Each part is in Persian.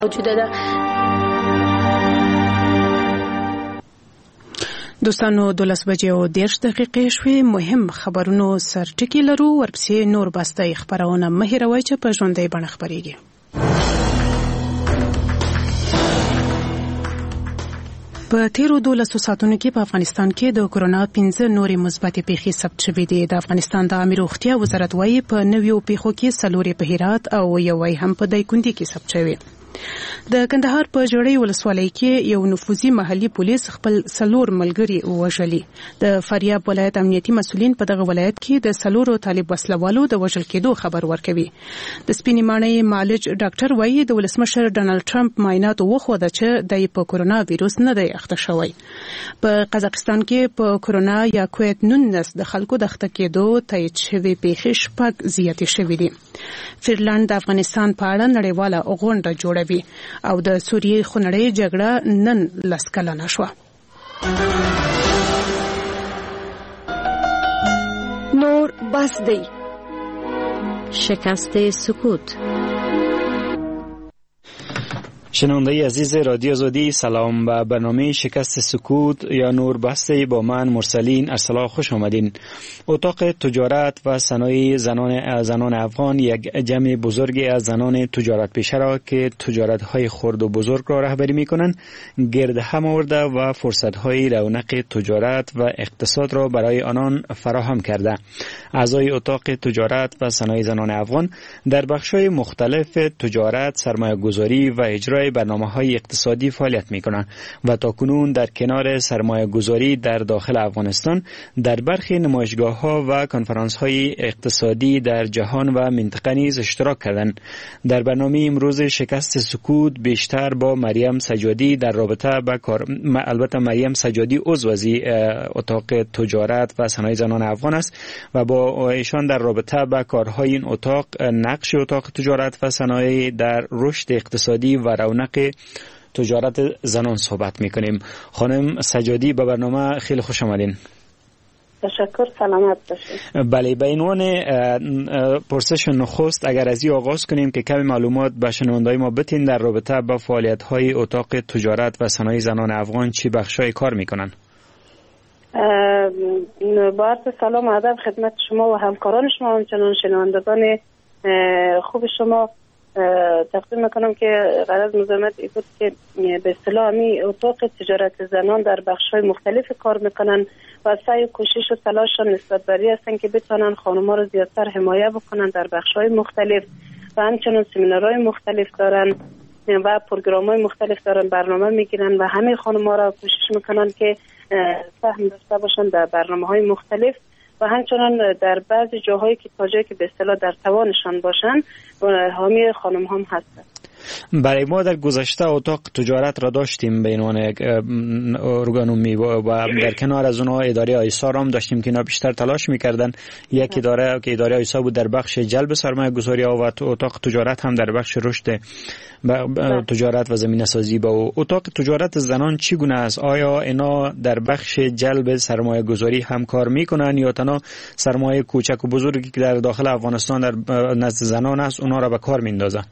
وجود داره. دوستانو 12:10 شوي مهم خبرونو سرټکی لرو ورپسې نور باسته خبرونه مهیروي چې په ژوندۍ بڼه خبريږي. په تیرو 12 ساعتونو کې په افغانستان کې د کورونا 15 نورې مثبتې پیښې ثبت شوې دي. د افغانستان د عامه روغتیا وزارت وايي په نویو پیښو کې 4 په هرات او یو هم په دایکنډي کې ثبت شوی. د کندهار په جړۍ ولسوالۍ کې یو نفوذي محلي پولیس خپل 4 ملګري وژلي. د فاریاب ولایت امنیتي مسولین په دغه ولایت کې د 4 طالب وسلوالو د وژل کېدو خبر ورکوي. د سپینې ماڼۍ معالج ډاکټر وایي د ولسمشر ډانلډ ټرمپ معاینات وښوده چې د کورونا وایروس نه دی اخته شوی. په قزاقستان کې په کورونا یا کووید 19 د خلکو د اخته کېدو تایید شوی پیښې شپږ زیاتې شوې دي. فنلند د افغانستان په اړه نړیواله غونډه جوړوي او د سوریې خونړۍ جګړه نن 10 کلنه شوه. نور بس دی. شکست سکوت. شنونده عزیز رادیو آزادی، سلام. به برنامه شکست سکوت یا نور بسته با من مرسلین ارسلا خوش آمدین. اتاق تجارت و صنایع زنان افغان یک جمع بزرگی از زنان تجارت پیشه را که تجارت های خرد و بزرگ را رهبری می کنند گرد هم آورده و فرصت های رونق تجارت و اقتصاد را برای آنان فراهم کرده. اعضای اتاق تجارت و صنایع زنان افغان در بخش‌های مختلف تجارت، سرمایه‌گذاری و اجرای برنامه‌های اقتصادی فعالیت می‌کنند و تاکنون در کنار سرمایه‌گذاری در داخل افغانستان در برخی نمایشگاه‌ها و کنفرانس‌های اقتصادی در جهان و منطقه نیز اشتراک کردند. در برنامه امروز شکست سکوت بیشتر با مریم سجادی در رابطه با کار، البته مریم سجادی عضو اتاق تجارت و صنایع زنان افغان است و با ایشان در رابطه با کارهای این اتاق، نقش اتاق تجارت و صنایع در رشد اقتصادی و رونق تجارت زنان صحبت میکنیم. خانم سجادی به برنامه خیلی خوش آمدین. تشکر، سلامت باشید. بله، به عنوان پرسش نخست اگر از این آغاز کنیم که کمی معلومات به شنونده‌های ما بتین در رابطه با فعالیت‌های اتاق تجارت و صنایع زنان افغان چی بخشای کار میکنن؟ با عرض سلام و ادب خدمت شما و همکاران شما، همچنان شنوندگان خوب شما تقدیم میکنم که غرض مزاحمت ای بود که به اصطلاح همی اتاق تجارت زنان در بخش‌های مختلف کار میکنن و سعی و کوشش و تلاششان نسبت بر این هستن که بتونن خانم‌ها رو زیادتر حمایه بکنن در بخش‌های مختلف و همچنان سمینارهای مختلف دارن و پروگرام‌های مختلف دارن، برنامه میگیرن و همه خانم‌ها را کوشش میکنن که سهم داشته باشن در برنامه‌های مختلف و همچنان در بعضی جاهایی که تا جایی که به اصطلاح در توانشان باشن حامی خانم هم هستند. برای ما در گذشته اتاق تجارت را داشتیم به عنوان یک ارگانومی و در کنار از اونها اداره آیسا را هم داشتیم که اینا بیشتر تلاش میکردن. یک اداره که اداره آیسا بود در بخش جلب سرمایه گذاری ها و اتاق تجارت هم در بخش رشد تجارت و زمینه سازی. با اتاق تجارت زنان چگونه است؟ آیا اینا در بخش جلب سرمایه گذاری هم کار میکنن یا تنها سرمایه کوچک و بزرگی که در داخل افغانستان در نزد زنان است اونا را به کار میندازن؟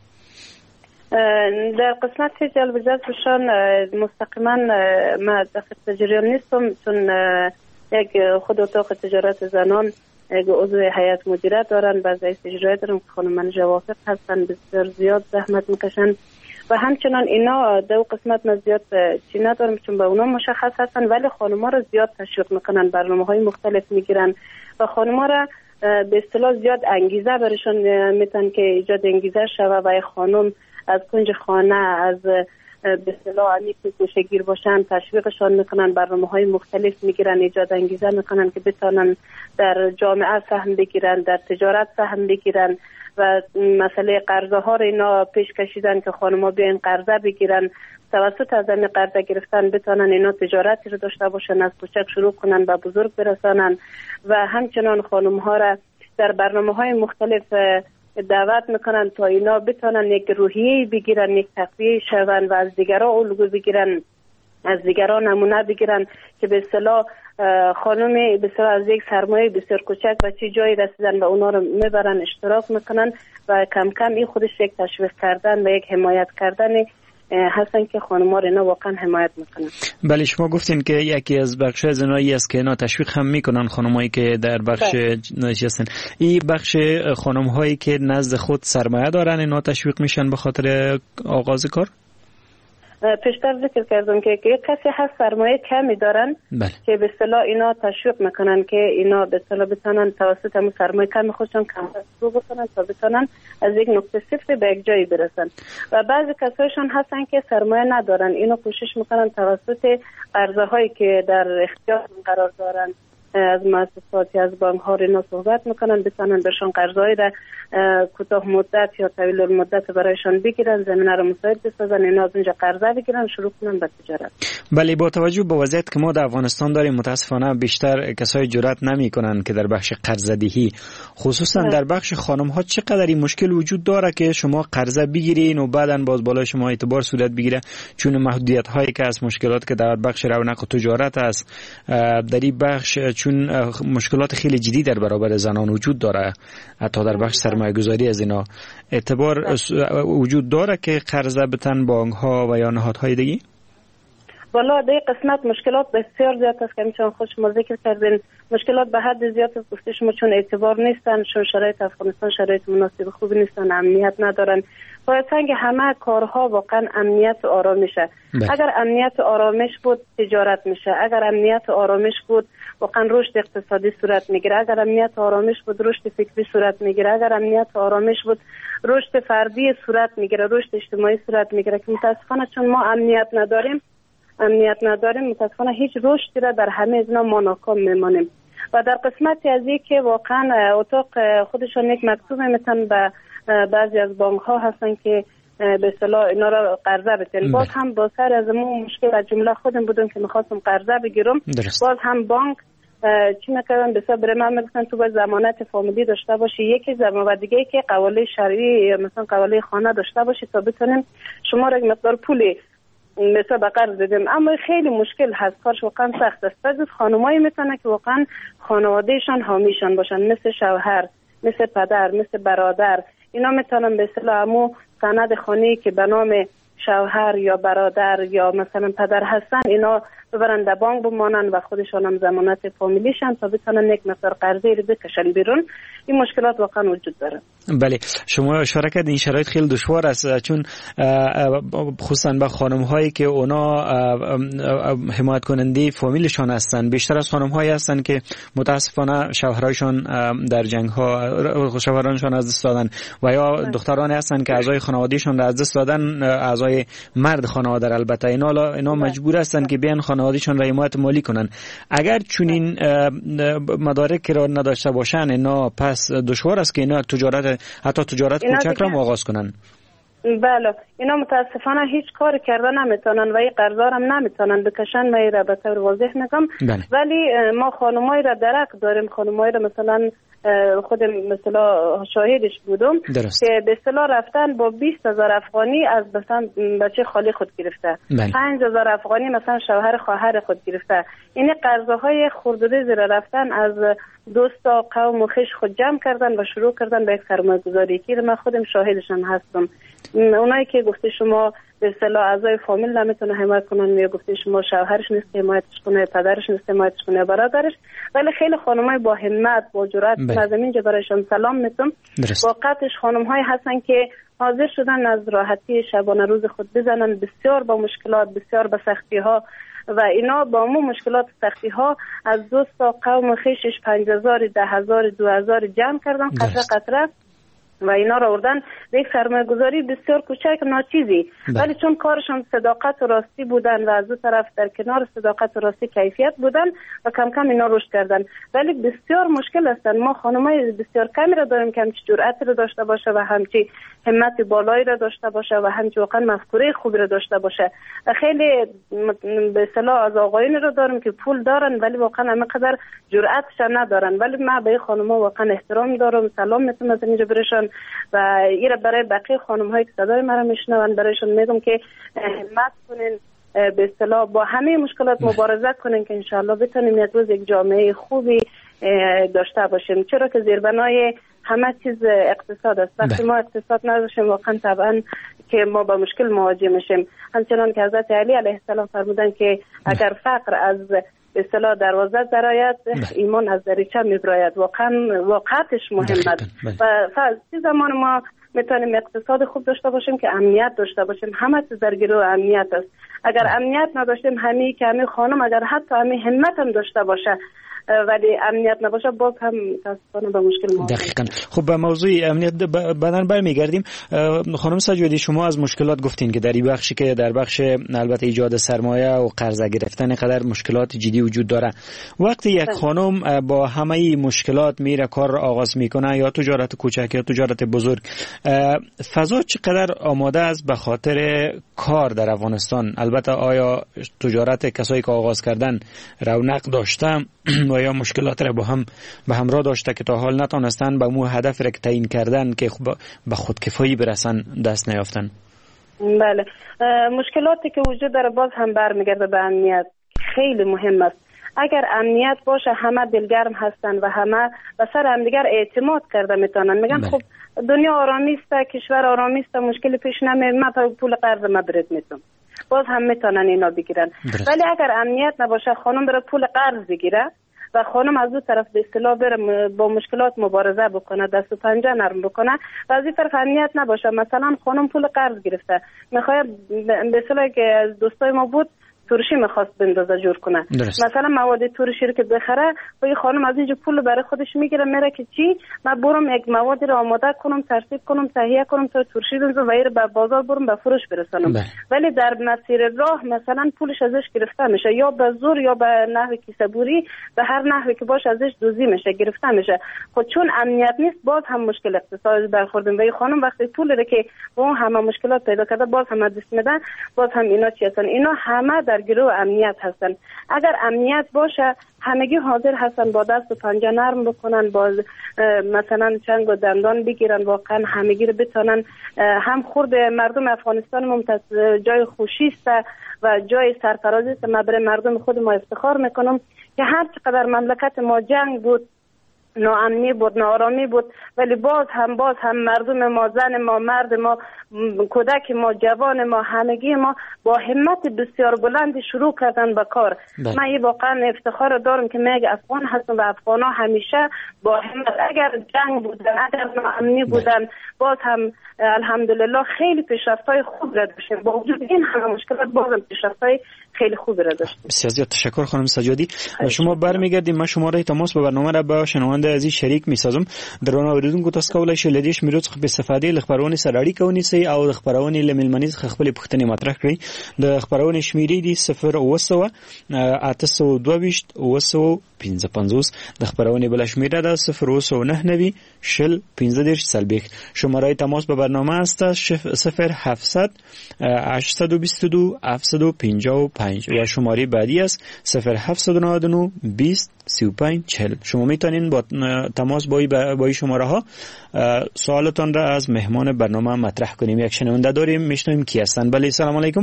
در قسمت جلب جذبشان مستقیما ما داخل جریان نیستم، چون یک خود اتاق تجارت زنان یک عضو هیئت مدیره دارن، بعضی اجرایی دارن که خانم منیژه وافق هستن، بسیار زیاد زحمت میکشن و همچنان اینا دو قسمت ما زیاد چی ندارم چون به اونا مشخص هستن، ولی خانم‌ها را زیاد تشویق میکنن، برنامه‌های مختلف میگیرن و خانم‌ها را به اصطلاح زیاد انگیزه برشون میتن که ایجاد انگیزه شوه و خانم از کنج خانه از به اصطلاح که گوشه‌گیر باشن تشویقشان میکنن، برنامه‌های مختلف میگیرن، ایجاد انگیزه میکنن که بتونن در جامعه سهم بگیرن، در تجارت سهم بگیرن و مسئله قرضه ها رو اینا پیش کشیدن که خانم‌ها بیاین قرضه بگیرن، توسط از این قرضه گرفتن بتونن اینا تجارتی رو داشته باشن، از کوچک شروع کنن به بزرگ برسانن و همچنان خانم‌ها را در برنامه‌های مختلف دعوت میکنن تا اینا بتونن یک روحیه بگیرن، یک تقویه شون و از دیگران الگو بگیرن، از دیگران نمونه بگیرن که به اصطلاح خانم به اصطلاح از یک سرمایه بسیار کوچک و چه جایی رسیدن و اونا رو میبرن اشتراک میکنن و کم کم این خودش یک تشویق کردن و یک حمایت کردن هستن که خانم‌ها رو واقعا حمایت میکنن. بله، شما گفتین که یکی از بخش‌های زنایی است که اینا تشویق هم میکنن خانمایی که در بخش نشستن. این بخش خانم‌هایی که نزد خود سرمایه دارن اینا تشویق میشن به خاطر آغاز کار؟ پیشتر ذکر کردم که یک کسی هست سرمایه کمی دارن که به اصطلاح اینا تشویق میکنن که اینا به اصطلاح بتونن توسط همون سرمایه کمی خودشون کم رو بکنن تا بتونن از یک نقطه صفر به یک جایی برسن. و بعضی کسایشون هستن که سرمایه ندارن، اینو کوشش میکنن توسط قرضه هایی که در اختیار قرار دارن از مؤسسات یا از بانک ها اینا صحبت میکنن بتونن برشان قرضایی را کوتاه مدت یا طویل المدت برایشان بگیرن، زمینه رو مساعد بسازن، اینا از اونجا قرضه بگیرن شروع کنن به تجارت. بله، با توجه به وضعیت که ما در افغانستان داریم متاسفانه بیشتر کسای جرأت نمیکنن که در بخش قرضه دهی خصوصا در بخش خانم ها چقدر این مشکل وجود داره که شما قرضه بگیرین و بعداً باز بالای شما اعتبار صورت بگیره، چون محدودیت هایی که از مشکلات که در بخش رونق و تجارت است در این بخش، چون مشکلات خیلی جدی در برابر زنان وجود داره، حتی در بخش سرمایه گذاری از اینا اعتبار وجود داره که قرضه بتن بانک ها و یا نهادهای دیگه؟ والا در قسمت مشکلات بسیار زیاد است که میتونم خود شما ذکر کردین. مشکلات به حد زیاد است گفته شما، چون اعتبار نیستن، چون شرایط افغانستان شرایط مناسب خوبی نیستن، امنیت ندارن. باید سنگ همه کارها واقعا امنیت و آرامشه. اگر امنیت و آرامش بود تجارت میشه، اگر امنیت و آرامش بود واقعا رشد اقتصادی صورت میگیره، اگر امنیت و آرامش بود رشد فکری صورت میگیره، اگر امنیت و آرامش بود رشد فردی صورت میگیره، رشد اجتماعی صورت میگیره. که متاسفانه چون ما امنیت نداریم متاسفانه هیچ رشدی را در همه اینا ما ناکام میمانیم. و در قسمتی از این که واقعا اتاق خودشون یک مکتوب میتن به بعضی از بانک ها هستن که به اصطلاح اینا را قرضه بتن. باز هم با سر از ما مشکل از جمله خودم بودم که میخواستم قرضه بگیرم، باز هم بانک چی میکردن به حساب من میگفتن تو باید ضمانت فامیلی داشته باشی، یکی و دیگه که قواله شرعی مثلا قواله خانه داشته باشی تا بتونیم شما را مقدار پولی مثلا به قرض بدیم. اما خیلی مشکل هست، کارش واقعا سخت است. بعضی خانمایی میتونه که واقعا خانوادهشان حامیشان باشن، مثل شوهر، مثل پدر، مثل برادر، اینا میتونن به اصطلاح همو سند خانه‌ای که به نام شوهر یا برادر یا مثلا پدر هستن اینا ببرن در بانک بمانن و خودشان هم ضمانت فامیلیشن تا بتونن یک مقدار قرضی رو بکشن بیرون. این مشکلات واقعا وجود داره. بله، شما اشاره کردین این شرایط خیلی دشوار است، چون خصوصا با خانم هایی که اونا حمایت کننده فامیلشان هستن، بیشتر از خانم هایی هستن که متاسفانه شوهرایشان در جنگ ها شوهرانشان از دست دادن و یا دخترانی هستن که اعضای خانوادهشان از دست دادن، اعضای مرد خانواده البته اینا مجبور هستن که بیان خانوادهشان را حمایت مالی کنن. اگر چنین مدارک را نداشته باشن اینا پس دشوار است که اینا حتی تجارت کوچک را آغاز کنن. بله، اینا متاسفانه هیچ کار کردن نمیتونن و این قرضا هم نمیتونن بکشن. من را به طور واضح میگم. ولی ما خانمایی را درک داریم، خانمایی را مثلا خودم مثلا شاهدش بودم که به اصطلاح رفتن با 20,000 افغانی از مثلا بچه خالی خود گرفته، 5,000 افغانی مثلا شوهر خواهر خود گرفته. این قرضهای خردوریزی را رفتن از دوست و قوم و خویش خود جمع کردن و شروع کردن به یک سرمایه‌گذاری که من خودم شاهدشم هستم. اونایی که گفته شما به اصطلاح اعضای فامیل نمیتونه حمایت کنن، یا گفته شما شوهرش نیست حمایتش کنه، پدرش نیست حمایتش کنه، برادرش، ولی خیلی خانمای با همت با جرأت از اینجا برایشان سلام میتونم. واقعتش خانم‌های هستن که حاضر شدن از راحتی شبانه روز خود بزنن، بسیار با مشکلات، بسیار با سختی‌ها و اینا با مو مشکلات سختی ها از دوست و قوم خیشش 5,000 10,000 2,000 جمع کردن قطره قطره و اینا را آوردن به یک سرمایه گذاری بسیار کوچک ناچیزی. ولی چون کارشون صداقت و راستی بودن و از دو طرف در کنار صداقت و راستی کیفیت بودن و کم کم اینا رشد کردن. ولی بسیار مشکل هستن. ما خانمای بسیار کمی را داریم که همچی جرأت را داشته باشه و همچی همت بالایی را داشته باشه و همچی واقعا مفکوره خوبی را داشته باشه. خیلی به اصطلاح از آقایون را داریم که پول دارن ولی واقعا همینقدر جرأتش ندارن. ولی من به خانم‌ها واقعا احترام دارم، سلام میتونم از اینجا برشان و ایره برای بقیه خانم‌هایی که صدای مرا میشنون برایشون میگم که همت کنین، به اصطلاح با همه مشکلات مبارزه کنین که انشالله بتونیم یک روز یک جامعه خوبی داشته باشیم. چرا که زیربنای همه چیز اقتصاد است. وقتی ما اقتصاد نداشتیم واقعا طبعا که ما با مشکل مواجه میشیم. همچنان که حضرت علی علیه السلام فرمودن که اگر فقر از به اصطلاح دروازه درآید ایمان از دریچه میبراید. واقعیتش مهمه و چه زمان ما میتونیم اقتصاد خوب داشته باشیم که امنیت داشته باشیم. همه چیز در گروه امنیت است. اگر امنیت نداشتیم همین خانم اگر حتی همین همت هم داشته باشه ولی امنیت نباشه باز هم متاسفانه به مشکل مواجه. دقیقاً. خب به موضوع امنیت بعداً برمیگردیم. خانم سجادی شما از مشکلات گفتین که در این بخشی که در بخش البته ایجاد سرمایه و قرضه گرفتن قدر مشکلات جدی وجود داره. وقتی یک خانم با همه مشکلات میره کار آغاز میکنه یا تجارت کوچک یا تجارت بزرگ، فضا چقدر آماده است به خاطر کار در افغانستان؟ البته آیا تجارت کسایی که آغاز کردن رونق داشته و یا مشکلات را به همراه داشته که تا حال نتونستن به مو هدف را تعیین کردن که به خودکفایی برسن دست نیافتن؟ بله، مشکلاتی که وجود داره باز هم برمیگرده به امنیت. خیلی مهم است. اگر امنیت باشه همه دلگرم هستن و همه به سر همدیگر اعتماد کرده میتونن. میگن خب دنیا آرامی است، کشور آرامی است، مشکلی پیش نمیاد، من پول قرض مبرد میتونم. باز هم میتونن اینا بگیرن. ولی اگر امنیت نباشه خانم بره پول قرض بگیره و خانم از اون طرف به اصطلاح بره با مشکلات مبارزه بکنه، دست و پنجه نرم بکنه و از این طرف امنیت نباشه. مثلا خانم پول قرض گرفته میخواد به اصطلاح که از دوستای ما بود ترشی میخواست بندازه جور کنه، مثلا مواد ترشی رو که بخره و این خانم از اینجا پول برای خودش میگیره میره که چی من برم یک مواد رو آماده کنم، ترتیب کنم، تهیه کنم تا ترشی بندازم و این به بازار برم به فروش برسونم. ولی در مسیر راه مثلا پولش ازش گرفته میشه، یا به زور یا به نحو کیسه‌بوری، به هر نحوی که باشه ازش دوزی میشه، گرفته میشه. خود چون امنیت نیست باز هم مشکل اقتصادی برخوردیم و این خانم وقتی پول رو که اون همه مشکلات پیدا کرده باز هم دست میدن، باز هم اینا چی هستن؟ اینا همه در گروه امنیت هستن. اگر امنیت باشه همگی حاضر هستن با دست و پنجه نرم بکنن، با مثلا چنگ و دندان بگیرن، واقعا همگی رو بتونن. هم خورد مردم افغانستان ممتاز جای خوشی است و جای سرفرازی است. من برای مردم خود ما افتخار میکنم که هر چقدر مملکت ما جنگ بود، ناامنی بود، ناآرامی بود، ولی باز هم مردم ما، زن ما، مرد ما، کودک ما، جوان ما، همگی ما با همت بسیار بلندی شروع کردن به کار. من این واقعا افتخار دارم که من یک افغان هستم و افغانا همیشه با همت، اگر جنگ بودن، اگر ناامنی بودن، باز هم الحمدلله خیلی پیشرفت‌های خوب را داشتیم. با وجود این همه مشکلات باز هم پیشرفت‌های خیلی خوب را داشتیم. بسیار زیاد تشکر خانم سجادی. شما برمیگردیم. من شماره تماس به برنامه را با شنونده عزیز شریک میسازم. درنو اوریدونکو تاسو کولای شئ لدیش میروز خو استفاده ل خبرونه سره اړیکه ونیسئ او د خبرونه ل میلمنې خپل پوښتنې مطرح کړئ. د خبرونه شمیرې دي 0 822 د خبرونه بل شمیره ده 0 شل 15 سلبیک. شماره تماس به برنامه است 0700 822 755 یا شماره بعدی است 0799 20 35 40. شما میتونین با تماس با شماره ها سوالتان را از مهمان برنامه مطرح کنیم. یک شنونده داریم، میشنویم کی هستن. بله سلام علیکم.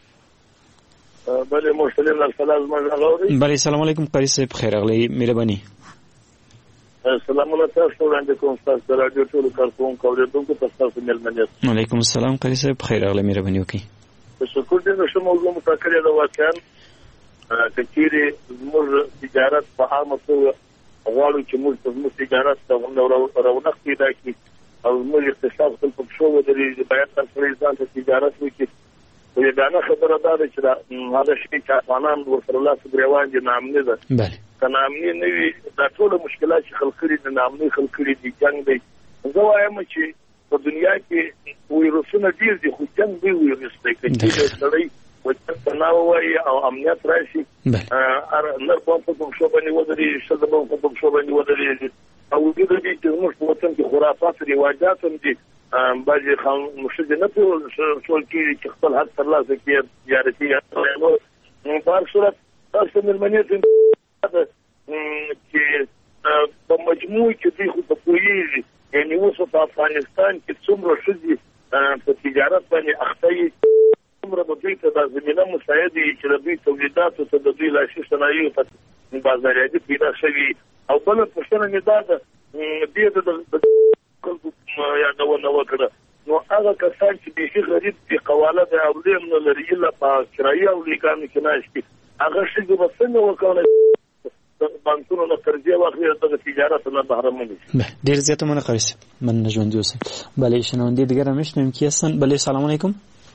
بله مرسلین الفلاز من. بله سلام علیکم قاری صاحب، خیر اغلی مهربانی. سلام علیکم وړاندې کوم تاسو د رادیو ټولو کارکونکو اوریدونکو تاسو ملمنیت. علیکم السلام قاری صاحب، خیر اغلی مهربانی وکي. تشکر دې چې موضوع متکرر ده واقعا کچېری موږ تجارت په عامه توګه غواړو چې موږ تجارت ته رونق پیدا کړي او موږ اقتصاد خپل په شو ودرې باید تاسو ځان ته تجارت وکړي. و یه دانه خبره داره چې هغه شي چې افغانان ورسره لاس ګریوان دي نامنه ده. بله. کنامنه نوي دا ټول مشکلات چې خلک لري د نامنه خلک لري دي جنگ دی. زه وایم چې په دنیا کې ویروسونه ډیر دي خو جنگ دی ویروس دی چې سړی وځناو وای او امنیت راشي. نر په شو باندې ودرې شته په شو باندې ودرې او دې چې موږ په وطن کې خرافات رواجات هم دي. بعضی خان مشد نه ټول کې چې خپل حد تر لاسه کې تجارتي نو په هر صورت تاسو ملمنیت چې په مجموع کې دوی خو په کوی یعنی اوس په افغانستان کې څومره شدي په تجارت باندې اخته څومره د دوی ته د زمينه مساعدي چې د دوی تولیدات او د دوی لاشي صنایع په بازارياتي پیدا شوي او بل پښتنه نه ده دې د یادونه وکړه نو هغه کسان چې بیخي غریب دي قواله د اولیم نه لري لا په کرایه او لیکان کې ناشتي هغه شي به څنګه وکړي بانکونو له قرضې واخلي د تجارت نه بهره ملي ډیر زیاته مننه من ژوند اوسئ. بله شنونده دیگر هم میشنویم کی هستن؟ بله سلام علیکم.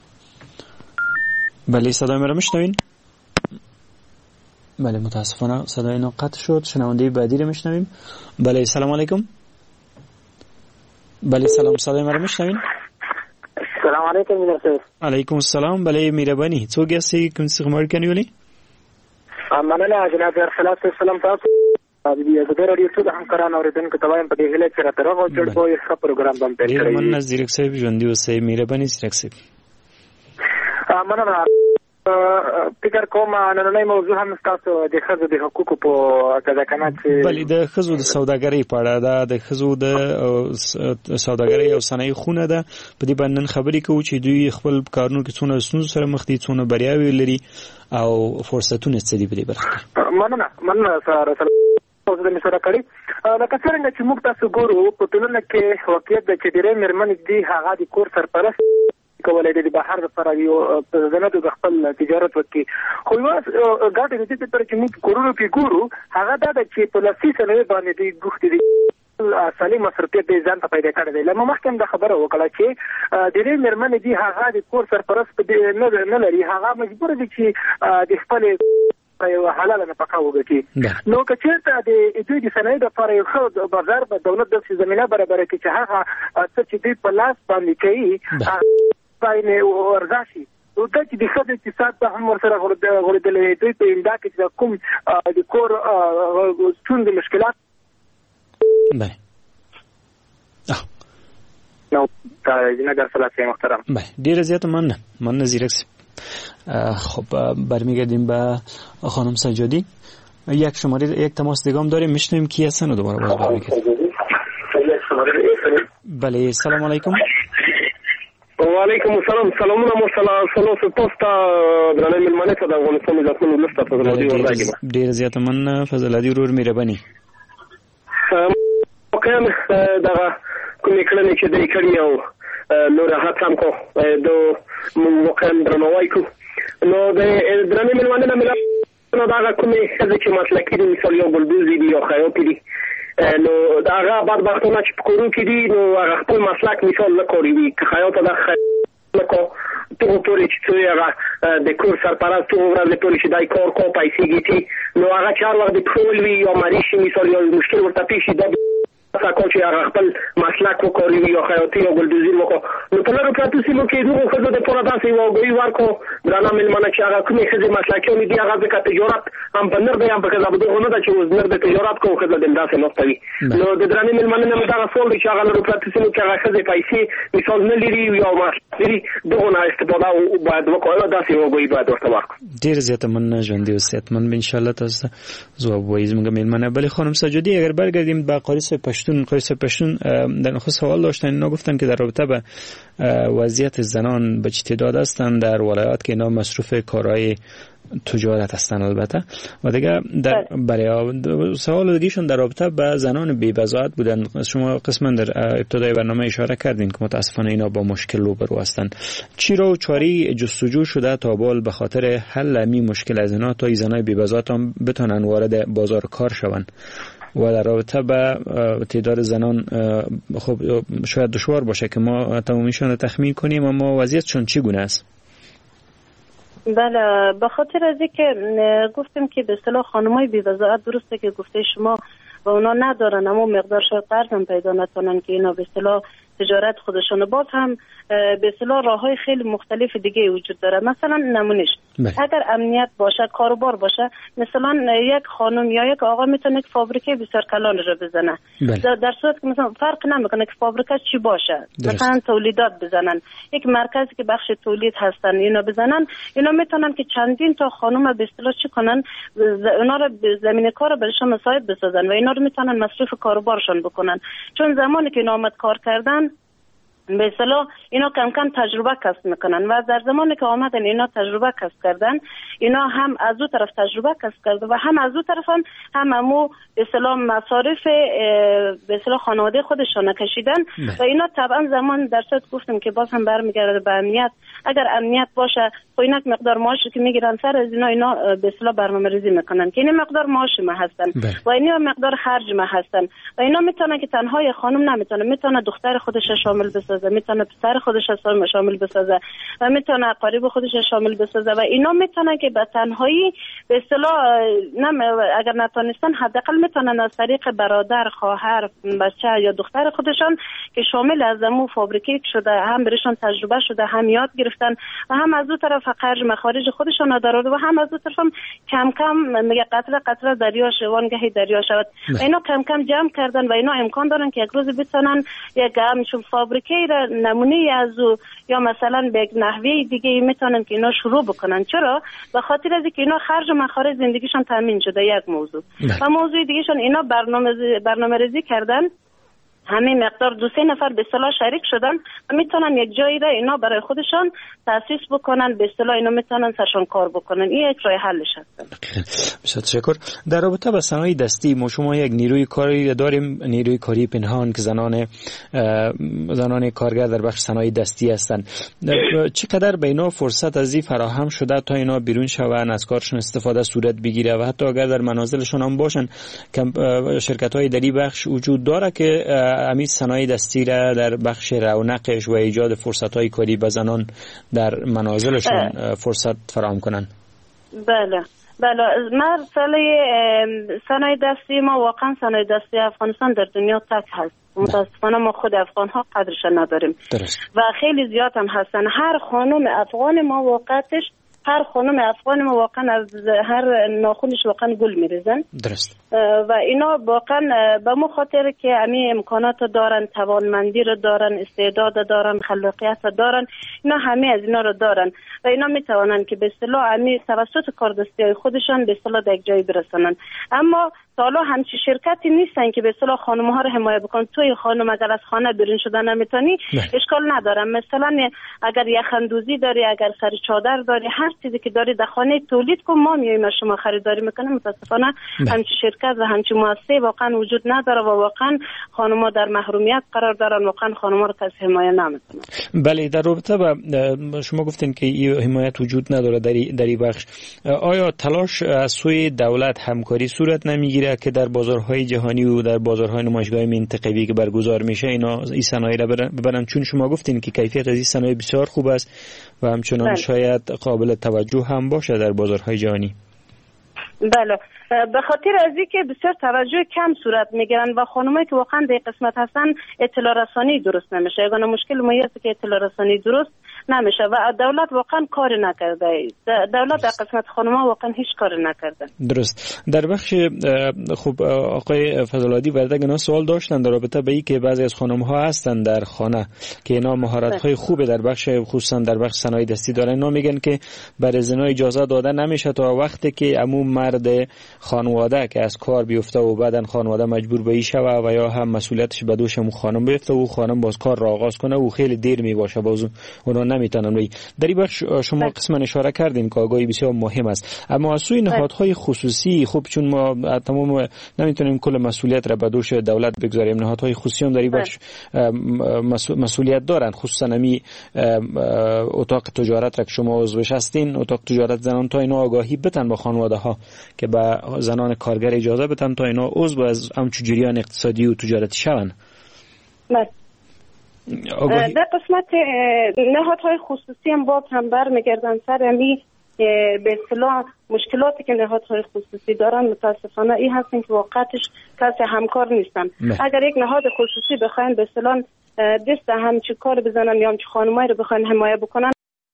بله صدای ما رو میشنوین؟ بله متاسفانه صدای اینا قطع شد. شنونده بعدی رو میشنویم. بله سلام علیکم. بله سلام صدای ما رو میشنوین؟ سلام علیکم میرسید. علیکم السلام. بله میربانی څوک یاستئ کوم څه خبر کنی ولی؟ مننه جناب ارسلات السلام تاسو د رادیو ټول همکاران اوریدونکو ته وایم په دې هیله چې راته راغو چې په یو پروګرام باندې پیل کړی. مننه زیرک صاحب ژوندۍ اوسئ. میربانی زیرک صاحب. مننه فکر کوم نننۍ موضوع هم تاسو د ښځو د حقوقو په اړه کنه چې بله د ښځو د سوداګرۍ په اړه ده. د ښځو د سوداګرۍ او صنایع خونه ده په دې باندې خبرې کوو چې دوی خپل کارونو کې څونه ستونزو سره مخ دي څونه بریاوې لري او فرصتونه څه دي په دې برخه کې. مننه سره اوس د مسره کړی لکه څنګه چې موږ تاسو ګورو په ټولنه کې واقعیت د چې ډېرې مېرمنې دي هغه د کور سرپرست کولای د بهر لپاره یو زنه د خپل تجارت وکړي خو یو ګاټ د دې پر چې موږ کورونو کې ګورو هغه د چې په لاسي سره باندې د ګوښتې دي سالم مصرفیت د ځان ته پیدا کړی دی. لمه مخکې د خبره وکړه چې د دې مېرمنې دي هغه د کور سرپرست نه لري هغه مجبور دي چې د خپل یو حلاله نفقه وګټي. نو که چېرته د دوی د صنایع لپاره یو ښه بازار به دولت داسې زمینه برابره کړي چې هغه څه چې دوی په لاس باندې کوي باندې ورځا شي نو دا چې د ښځو اقتصاد ته هم ورسره غوړېدلی دوی په امدا کې چې کوم د کور ستونزې مشکلات بله نو جناب ارسلات محترم بله ډېره زیاته مننه زیرک صاحب. خب برمیگردیم به خانم سجادی. یک تماس دیگه هم داریم میشنویم کی هستن و دوباره باز برمیگردیم. بله سلام علیکم. و علیکم السلام. سلامونه مو سلام پوسټ درنه ملمنه ته د افغانستان ملتونو لسته فضلادي ورغږم. ډیر زیاته من فضلادي ورور مهرباني. واقعا دا کومې کړنې چې د کړي او نور هڅه کو د واقعا درنوای کو نو د درنه ملمنه نه ملت نو دا کومې چې مسلکي دي مثال یو بلدوزي دي او خیاطي دي نو دا هغه بدبختونه چې په کورو کې دي نو هغه خپل مسلک مثال نه کوي که خیاط دا لکه ته پورې چې هغه د کور سرپرست ته ورته پورې چې دای کار کو پیسې ګټي نو هغه چار وخت د ټول وی او مریشي مثال یو مشکل ورته پیښ شي ساکو چې هغه خپل مسلک وکړي او خیاطي او ګلدوزي وکړي نو په لاره پاتې سیمو کې دوه خزو د پوره داسې وګړي ورکو درانه ملمنه چې هغه کومې خزې مسلکونه دي هغه د تجارت هم په نر دی هم په کذا بده نه دا چې وزنر د تجارت کوو خزه د داسې نقطوي نو د درانه ملمنه نه دا رسول چې هغه لاره پاتې سیمو کې هغه خزې پیسې مثال نه لري او ماشري دغه نه استفاده او باید وکړو داسې وګړي باید ورته ورکو. ډیر زیات من ژوندۍ او صحتمند ان شاء الله تاسو جواب وایي زموږ ملمنه. بله خانم سجادی اگر برگردیم به قاریس پشتون در نخست سوال داشتن. اینا گفتن که در رابطه به وضعیت زنان به چه تعداد هستند در ولایات که اینا مصروف کارهای تجارت هستند البته و دیگه در برای سوال دیگهشون در رابطه به زنان بی‌بضاعت بودن. شما قسما در ابتدای برنامه اشاره کردین که متاسفانه اینا با مشکل روبرو هستند. چی رو چاری جستجو شده تا بال به خاطر حل این مشکل از اینا تا این زنای بی‌بضاعت هم بتونن وارد بازار کار شوند و در رابطه به تعداد زنان خب شاید دشوار باشه که ما تمامیشون رو تخمین کنیم اما وضعیتشون چگونه است؟ بله به خاطر از اینکه گفتیم که به اصطلاح خانمای بی‌وضاحت درسته که گفته شما و اونا ندارن اما مقدار شاید قرض هم پیدا نکنن که اینا به اصطلاح تجارت خودشون باز هم به اصطلاح راههای خیلی مختلف دیگه وجود داره. مثلا نمونش اگر امنیت باشه کاروبار باشه مثلا یک خانم یا یک آقا میتونه یک فابریکه بسیار کلان رو بزنه در صورت که مثلا فرق نمیکنه که فابریکه چی باشه مثلا تولیدات بزنن یک مرکزی که بخش تولید هستن اینا بزنن اینا میتونن که چندین تا خانم به اصطلاح چی کنن اونا رو زمین کار براشون مساعد بسازن و اینا رو میتونن مصرف کاروبارشون بکنن چون زمانی که اینا آمد کار کردن به اصطلاح اینا کم کم تجربه کسب میکنن و در زمانی که آمدن اینا تجربه کسب کردن، اینا هم از او طرف تجربه کسب کرده و هم از او طرف هم امو به اصطلاح مصارف به اصطلاح خانواده خودشان کشیدن و اینا طبعا زمان درصد گفتم که باز هم برمیگرده به امنیت. اگر امنیت باشه خب اینک مقدار معاشی که میگیرن سر از اینا به اصطلاح برنامه‌ریزی میکنن که این مقدار معاش ما هستن و اینا مقدار خرج ما هستن و اینا میتونه که تنها خانم نمیتونه، میتونه دختر خودش شامل بسازه، میتونه پسر خودش شامل بسازه و میتونه قریب خودش شامل بسازه و اینا میتونه که به تنهایی به اصطلاح اگر نتونستن حداقل میتونن از طریق برادر، خواهر، بچه یا دختر خودشان که شامل از امو فابریکه شده، هم برشان تجربه شده، هم یاد گرفتن و هم از اون طرف خرج مخارج خودشان دارند و هم از اون طرف کم کم میگه قطره قطره دریا شوانگهی دریا شود. اینا کم کم جمع کردن و اینا امکان دارن که یک روز بتونن یک همچون فابریکه را نمونه از یا مثلا به یک نحوه دیگه میتونن که اینا شروع بکنن. چرا؟ به خاطر از اینکه اینا خرج و مخارج زندگیشون تامین شده. یک موضوع و موضوع دیگهشون اینا برنامه‌ریزی کردن، همین مقدار 2-3 نفر به اصطلاح شریک شدن و میتونن یک جایی را اینا برای خودشان تأسیس بکنن، به اصطلاح اینا میتونن سرشان کار بکنن. این یک راه حلش هست. بسیار تشکر. در رابطه با صنایع دستی ما شما یک نیروی کاری داریم، نیروی کاری پنهان که زنان کارگر در بخش صنایع دستی هستند. چقدر به اینا فرصت از این فراهم شده تا اینا بیرون شوند، از کارشون استفاده صورت بگیره و حتی اگر در منازلشون هم باشن شرکت‌های در این بخش وجود داره که امی صنایع دستی را در بخش رونقش و ایجاد فرصت‌های کاری به زنان در منازلشون فرصت فراهم کنن؟ بله مسئله صنایع دستی ما واقعا صنایع دستی افغانستان در دنیا تک هست. متاسفانه ما خود افغان ها قدرش نداریم. درست. و خیلی زیاد هم هستن. هر خانم افغان ما واقعا از هر ناخونش واقعا گل میریزن. درست. و اینا واقعا به مو خاطر که امی امکانات دارن، توانمندی رو دارن، استعداد دارن، خلاقیت دارن، اینا همه از اینا رو دارن و اینا میتوانن که به اصطلاح امی توسط کاردستی خودشان به اصطلاح در یک جایی برسونن. اما حالا همچی شرکتی نیستن که به اصطلاح خانم ها رو حمایه بکنن. توی خانم اگر از خانه بیرون شدن نمیتونی اشکال ندارم، مثلا اگر یخندوزی داری، اگر سر چادر داری، هر چیزی که داری در خانه تولید کن، ما میایم از شما خریداری میکنیم. متاسفانه همچی شرکت و همچی مؤسسه واقعا وجود نداره و واقعا خانم‌ها در محرومیت قرار دارن، واقعا خانم‌ها رو کسی حمایه نمیکنه. بله، در رابطه با شما گفتین که این حمایت وجود نداره در این بخش، آیا تلاش از سوی دولت همکاری صورت نمیگیره که در بازارهای جهانی و در بازارهای نمایشگاه منطقه‌ای که برگزار میشه اینا این صنایع را ببرن؟ چون شما گفتین که کیفیت از این صنایع بسیار خوب است و همچنان شاید قابل توجه هم باشه در بازارهای جهانی. بله، به خاطر از اینکه بسیار توجه کم صورت میگیرن و خانمایی که واقعا در قسمت هستن اطلاع رسانی درست نمیشه. یگانه مشکل ما است که اطلاع رسانی درست نمیشه و دولت واقعا کار نکرده. دولت در قسمت خانم‌ها واقعا هیچ کار نکرده. درست. در بخش خوب آقای فضل‌آبادی وردگ اینا سوال داشتن در رابطه به این که بعضی از خانم‌ها هستن در خانه که اینا مهارت‌های خوبه در بخش خصوصا در بخش صنایع دستی دارن، اینا میگن که برای زنا اجازه داده نمیشه تا وقتی که عموم مرد خانواده که از کار بیفته و بعدن خانواده مجبور به این شوه و یا هم مسئولیتش به دوش خانم بیفته و خانم باز کار را آغاز کنه و خیلی دیر می باشه باز اونا نمیتونن. در این بخش شما قسما اشاره کردین که آگاهی بسیار مهم است، اما از سوی نهادهای خصوصی خب چون ما تمام نمیتونیم کل مسئولیت را به دوش دولت بگذاریم، نهادهای خصوصی هم در این بخش مسئولیت دارن، خصوصا امی اتاق تجارت را که شما عضوش هستین، اتاق تجارت زنان، تا اینا آگاهی بدن با خانواده ها که به زنان کارگر اجازه بدن تا اینا عضو از همچون جریان اقتصادی و تجارتی شون. در قسمت نهادهای خصوصی هم باز هم برمیگردن سر امی به اصطلاح مشکلاتی که نهادهای خصوصی دارن. متاسفانه این هستن که واقعتش کسی همکار نیستن. اگر یک نهاد خصوصی بخواین به اصطلاح دست همچی کار بزنن یا همچی خانمایی رو بخواین حمایه بکنن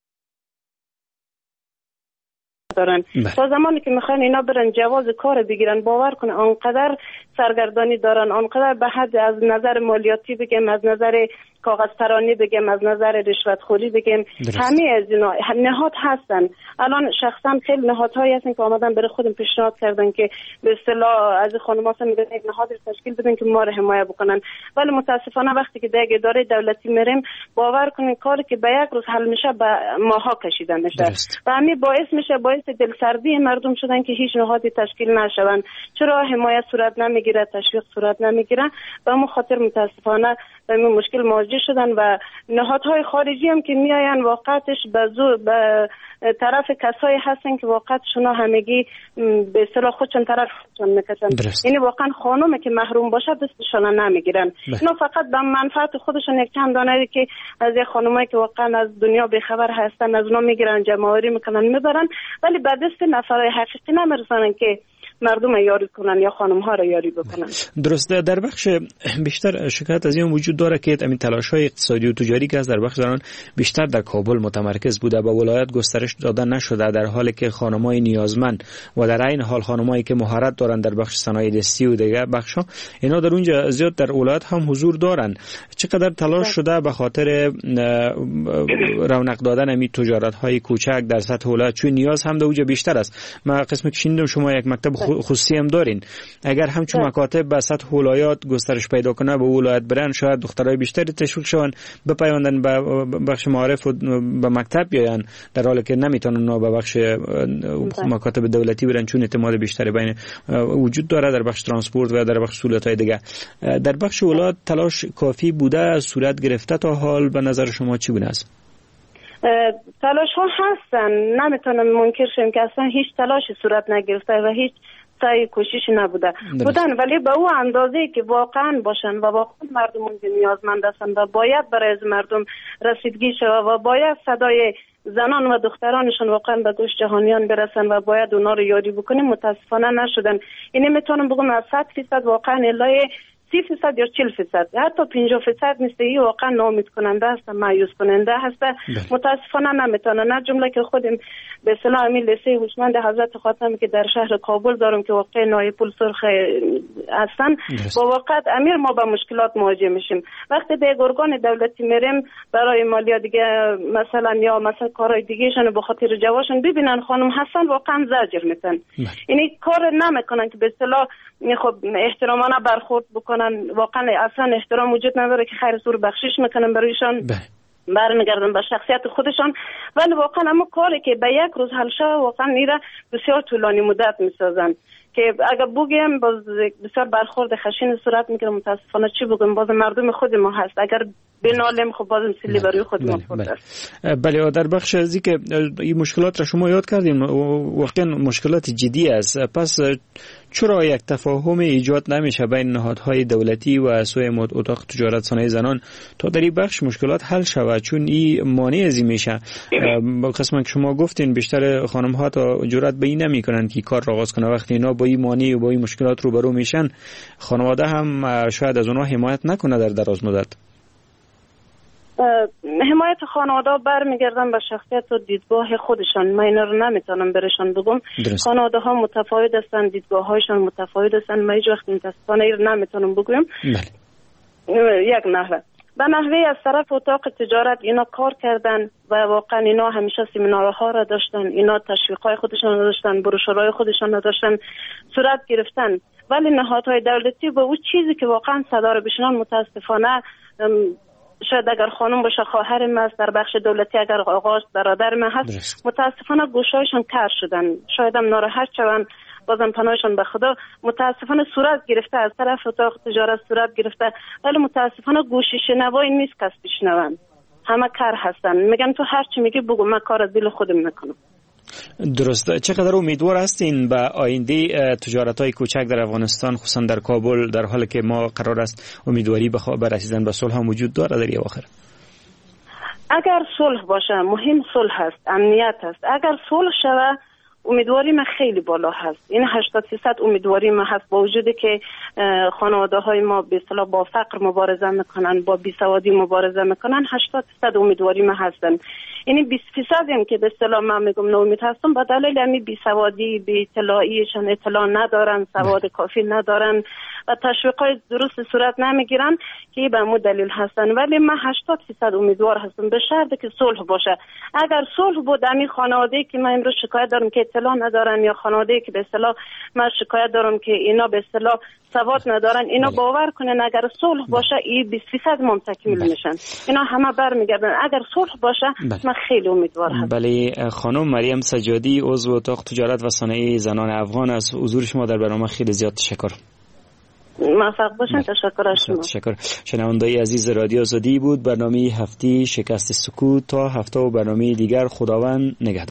دارن. تا زمانی که میخوان اینا برن جواز کار بگیرن، باور کنه آنقدر سرگردانی دارن، آنقدر به حد از نظر مالیاتی بگم، از نظر کاغذ پرانی بگیم، از نظر رشوت خوری بگیم، همه از اینا نهاد هستن. الان شخصا خیلی نهادهایی هستن که آمدن برای خودم پیشنهاد کردن که به اصطلاح از خانم‌ها میگن یک نهاد تشکیل بدن که ما رو حمایت بکنن، ولی متاسفانه وقتی که در اداره دولتی میریم باور کنین کاری که به یک روز حل میشه به ماها کشیده میشه و همین باعث دلسردی مردم شدن که هیچ نهادی تشکیل نشون. چرا حمایت صورت نمیگیره، تشویق صورت نمیگیره؟ به همون خاطر متاسفانه به این مشکل مواجه شدن و نهادهای خارجی هم که میاین واقعتش به طرف کسایی هستن که واقعتشون همگی به اصطلاح خودشون طرف خودشون میکشن. یعنی واقعا خانومه که محروم باشه دستشون نمیگیرن. اینا فقط به منفعت خودشون یک چند دانه که از خانومایی که واقعا از دنیا بیخبر هستن از اونا میگیرن، جمع‌آوری میکنن میبرن، ولی به دست نفرای حقیقی نمیرسن که مردم یاری کنن یا خانم ها را یاری بکنن. درسته. در بخش بیشتر شکایت از این وجود داره که همین تلاش های اقتصادی و تجاری که از در بخش زنان بیشتر در کابل متمرکز بوده به ولایت گسترش داده نشده، در حالی که خانمای نیازمند و در این حال خانمایی که مهارت دارن در بخش صنایع دستی و دیگر بخشا اینا در اونجا زیاد در ولایت هم حضور دارن. چقدر تلاش شده به خاطر رونق دادن همین تجارت های کوچک در سطح ولایت، چون نیاز هم در اونجا بیشتر است. ما قسم که شنیدم شما یک مکتب خصوصی هم دارین، اگر همچون مکاتب به سطح ولایات گسترش پیدا کنه به ولایت برن شاید دخترای بیشتری تشویق شون بپیوندن به بخش معارف و به مکتب بیاین، در حالی که نمیتونن به بخش مکاتب دولتی برن چون اعتماد بیشتری بین وجود داره در بخش ترانسپورت و در بخش سهولت‌های دیگه. در بخش ولایت تلاش کافی بوده، صورت گرفته تا حال؟ به نظر شما چی گونه است؟ تلاش ها هستن، نمیتونم منکر شم که اصلا هیچ تلاشی صورت نگرفته و هیچ سعی کوششی نبوده بودن، ولی به او اندازه که واقعا باشن و واقعا مردم اونجا نیازمند هستن و باید برای از مردم رسیدگی شود و باید صدای زنان و دخترانشون واقعا به گوش جهانیان برسن و باید اونا رو یاری بکنیم. متاسفانه نشدن. اینه میتونم بگم از 100% واقعا الای 30% یا 40%، حتی 50% نیست. این واقعا ناامید کننده است، مایوس کننده است. متاسفانه نمیتونه، نه جمله که خودم به اصطلاح همین لیسه هوشمند حضرت خاتم که در شهر کابل دارم که واقع نای پل سرخ هستن با واقعا امیر ما با مشکلات مواجه میشیم. وقتی در ارگان دولتی میریم برای مالیات دیگه مثلا کارهای دیگه شون به خاطر جواشون ببینن خانم هستن واقعا زجر میتن. یعنی کار نمیکنن که به اصطلاح خب احترامانه برخورد بکنن، واقعا اصلا احترام وجود نداره که خیر سور بخشش میکنن برایشان، برمیگردن به شخصیت خودشان، ولی واقعا اما کاری که به یک روز حل شود واقعا میره بسیار طولانی مدت میسازن که اگر بگیم باز بسیار برخورد خشن صورت میگیره. متاسفانه چی بگم، باز مردم خود ما هست، اگر بنالم خب بازم سیلی برای خود ما خود است. بله. در بخش ازی که این مشکلات را شما یاد کردیم واقعا مشکلات جدی است، پس چرا یک تفاهم ایجاد نمیشه بین نهادهای دولتی و سوی اتاق تجارت صنایع زنان تا در این بخش مشکلات حل شود؟ چون این مانع ازی میشه. قسم که شما گفتین بیشتر خانم ها تا جرأت به این نمیکنن که کار را آغاز کنه، وقتی اینا با این مانع و با این مشکلات روبرو میشن خانواده هم شاید از اونها حمایت نکنه در دراز مدت. حمایت خانواده برمیگردن به شخصیت و دیدگاه خودشان. من اینا رو نمیتونم برشان بگم. خانواده ها متفاوت هستن، دیدگاه هایشان متفاوت هستن. من هیچ وقت متاسفانه این رو نمیتونم بگم. یک نحوه به نحوه از طرف اتاق تجارت اینا کار کردن و واقعا اینا همیشه سمینارها را داشتن، اینا تشویقای خودشان را داشتن، بروشورهای خودشان را داشتن، صورت گرفتن، ولی نهادهای دولتی با اون چیزی که واقعا صدا را بشنن متاسفانه شاید اگر خانم باشه خواهرم است، در بخش دولتی اگر آقا برادرم هست، متاسفانه گوشایشان کر شدن، شاید هم ناراحت شدن، بازم پناهشان به خدا. متاسفانه صورت گرفته از طرف اتاق تجارت صورت گرفته، ولی متاسفانه گوشی شنوایی نیست کس بشنون، همه کر هستن. میگن تو هر چی میگی بگو، من کار از دل خودم میکنم. درسته. چقدر امیدوار هستین به آینده تجارت‌های کوچک در افغانستان خصوصا در کابل، در حالی که ما قرار است امیدواری به رسیدن به صلح هم وجود داره در اواخر؟ اگر صلح باشه، مهم صلح است، امنیت است. اگر صلح شود امیدواری من خیلی بالا هست. این 80% امیدواری من هست، با وجودی که خانواده های ما به اصطلاح با فقر مبارزه میکنن، با بیسوادی مبارزه میکنن، 80% امیدواری من هستن. یعنی 20% هم که به اصطلاح من میگم ناامید هستم با دلیل همین بیسوادی، بی اطلاعیشان، اطلاع ندارن، سواد کافی ندارن و تشویقات درست صورت نمیگیرن که به مو دلیل هستن. ولی من 80% امیدوار هستم به شرطی که صلح باشه. اگر صلح بود همین خانواده که من امروز شکایت دارم که اطلاع ندارن یا خانواده که به اصطلاح من شکایت دارم که اینا به اصطلاح سواد ندارن، اینا باور کنن اگر صلح باشه این 20% منتکمیل میشن. اینا همه برمیگردن. اگر صلح باشه من خیلی امیدوار هستم. بله خانم مریم سجادی عضو اتاق تجارت و صنایع زنان افغان، از حضور شما در برنامه خیلی زیاد تشکر. موفق باشین. تشکر از شما. تشکر. شنوندای عزیز رادیو آزادی بود برنامه هفته شکست سکوت. تا هفته و برنامه دیگر خداوند نگهدار.